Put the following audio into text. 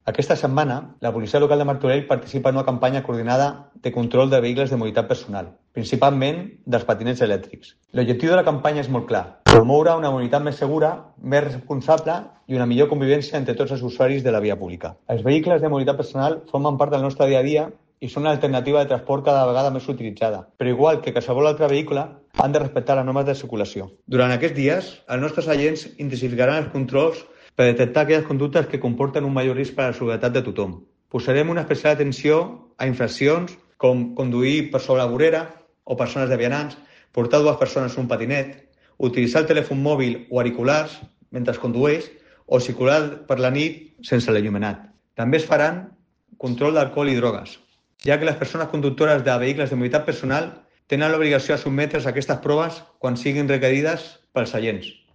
Aquesta setmana, la policia local de Martorell participa en una campanya coordinada de control de vehicles de mobilitat personal, principalment dels patinets elèctrics. L'objectiu de la campanya és molt clar: promoure una mobilitat més segura, més responsable i una millor convivència entre tots els usuaris de la via pública. Els vehicles de mobilitat personal formen part del nostre dia a dia i són una alternativa de transport cada vegada més utilitzada, però igual que qualsevol altre vehicle, han de respectar les normes de circulació. Durant aquests dies, els nostres agents intensificaran els controls per detectar aquelles conductes que comporten un major risc per a la seguretat de tothom. Posarem una especial atenció a infraccions com conduir per sobre la vorera o persones de vianants, portar dues persones en un patinet, utilitzar el telèfon mòbil o auriculars mentre condueix o circular per la nit sense l'enllumenat. També es faran control d'alcohol i drogues, ja que les persones conductores de vehicles de mobilitat personal tenen l'obligació de sotmetre's a aquestes proves quan siguin requerides pels agents.